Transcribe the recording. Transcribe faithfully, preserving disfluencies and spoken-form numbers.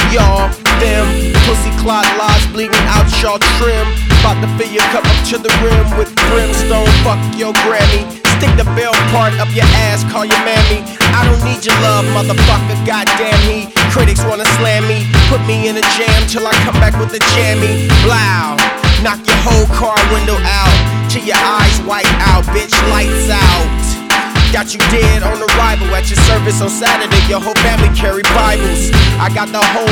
y'all, them pussy clot lies bleeding out y'all trim. About to fill your cup up to the rim with brimstone, fuck your Grammy. Stick the bell part up your ass, call your mammy. I don't need your love, motherfucker, goddamn he. Critics wanna slam me, put me in a jam till I come back with a jammy. Blow, knock your whole car window out, till your eyes white out, bitch, lights out. Got you dead on arrival at your service on Saturday, your whole family carry Bibles. I got the whole